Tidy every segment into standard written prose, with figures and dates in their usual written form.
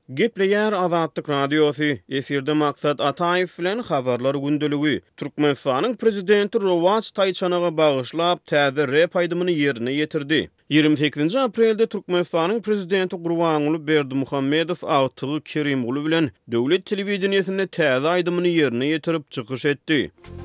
Gepleýär Azatlyk Radiosu. Eferde maksat Ataýew bilen habarlar gündöligi. Türkmenistanyň prezidenti Rowas Taýçanaga bagyşlap täze rep aýdymyny ýerine ýetirdi. 28 aprelde Türkmenistanyň prezidenti Gurbanuly Berdimuhammedow agtygy Kerimoglu bilen döwlet telewizionyny täze aýdymyny ýerine ýetirip çykyş etdi.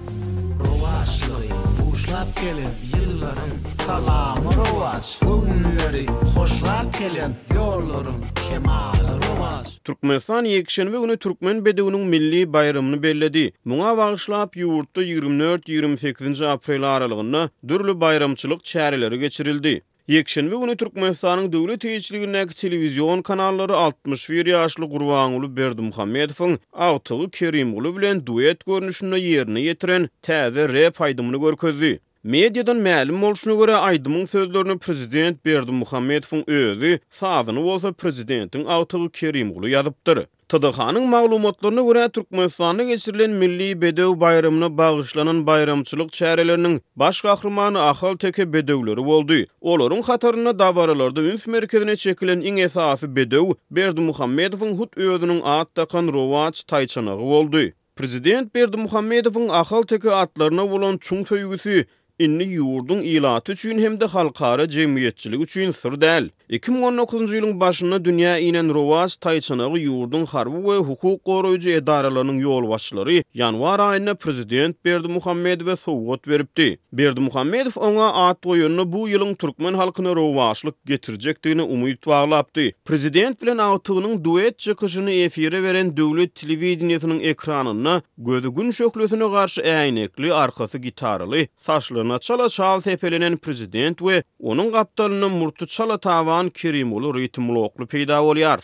Hoşlap gelen yıllarım salamı Rowas günleri hoşlap gelen yollarım Kemal Rowas. Türkmenistan ýekşenbe güni türkmen bedewiniň milli bayramany belledi. Muňa bagyşlap ýurtda 24-28 aprel aralygynda dürli bayramçylyk çäreleri geçirildi. Ýekşenbe güni Türkmenistanyň döwlet eýçiligindäki telewizion kanallary 61 ýaşly Gurbanuly Berdimuhammedowyň agtygy Kerimoglu bilen duet görnüşini ýerine ýetiren täze rep aýdymyny görkezdi. Mediadan ma'lum bolşuna göre aýdymyň sözlerini prezident Berdimuhammedowyň özü sazyny bolsa prezidentiň agtygy Kerimoglu ýazypdyr. TDH-nyň maglumatlaryna görä Türkmenistanda geçirilen milli bedew bayramyna bagyşlanan bayramçylyk çäreleriniň baş gahrymany ahal teke bedewleri boldy. Olaryň hataryna dawaralarda üns merkezine çekilen iň esasy bedew Berdimuhammedowyň hut özüniň at takan Rowas Taýçanagy boldy. Prezident Berdimuhammedowyň ahal teke atlaryna bolan çuň söýgüsi inni ýurdun ilaty üçin hemde halkara jemgyýetçilik üçin sır däl. 2019-njy ýylyň başynda dünýä inen Rowas Taýçanagy ýurdun harby we hukuk goraýjy edaralarynyň ýolbaşçylary ýanwar aýyna prezident Berdimuhammedowe sowgat beripdi. Berdimuhammedow oňa at goýunyny bu ýylyň türkmen halkyna Rowaslyk getirjekdigine umyt baglapdy. Prezident bilen agtygynyň duet çykyşyny efire beren döwlet telewizionynyň ekranyna gözü gün şöklesine garşy äýnekli arkasy gitaraly saçlaryna çala-çal tepelenen prezident we onuň gapdalyna murty çala taban Kerimoglu ritmlokly peýda bolýar.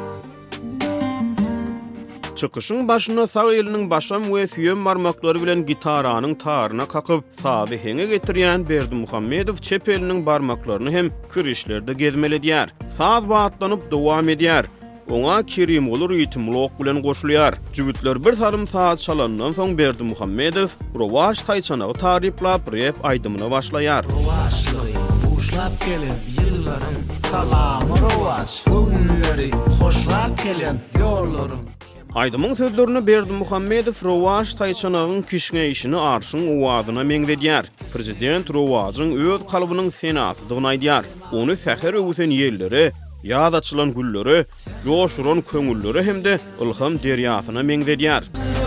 Çykyşyň başyna sag eliniň başam we süýen barmaklary bilen gitaranyň taryna kakyp sazy heňe getirýän Berdimuhammedow çep eliniň barmaklaryny hem kirişlerde gezmeledýär. Saz batlanyp dowam edýär. Oňa Kerimoglu ritmlok bilen goşulýar. Jügitler bir sarym saat çalandan soň Berdimuhammedow Rowas Taýçanagy taryplap rep aýdymyna başlaýar. Hoşlap gelen yıllarım salamı Rowas günleri hoşlap gelen yollarım. Aýdymyň sözlerini Berdimuhammedow Rowas Taýçanagyň kişneýişini arşyň owazyna meňzedýär. Prezident Rowasyň öz kalbynyň senatydygyny aýdýar. Ony säher öwsen ýerlere, ýaz açylan gülleri, joşuran köňülleri hemde ilham derýasyna meňzedýär.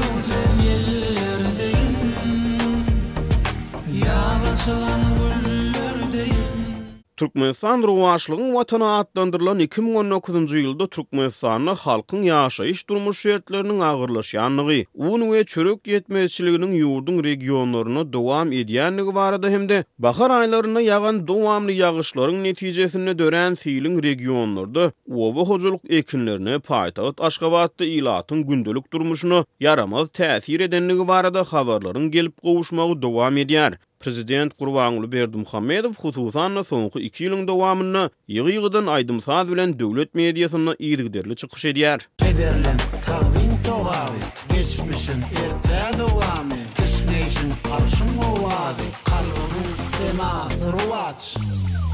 Türkmenistan Rowaslygyň watana atlandyrylan 2019-njy ýylda Türkmenistanyň halkyň ýaşaýyş durmuş şertleriniň agyrlaşýanlygy, un we çörek ýetmezçiliginiň ýurdun regionlaryna dowam edýänligi barada hemde bahar aýlaryna ýagan dowamly ýagyşlaryň netijesinde dören fiiliň regionlarda owa hojalyk ekinlerine paýtagat Aşgabatda ilatyň gündelik durmuşyna yaramaz täsir edenligi barada habarlaryň gelip gowuşmagy dowam edýär. Prezident Gurbanuly Berdimuhammedow hususan soňky 2 ýylyň dowamyna ýygy-ýygydan aýdymsaz bilen döwlet mediasyna ýygyderli çykyş edýär. Kederlen tawin towawy, geçmişin erte dowamy, kişneýişin arşyň owazy, kalbyň senaty Rowas.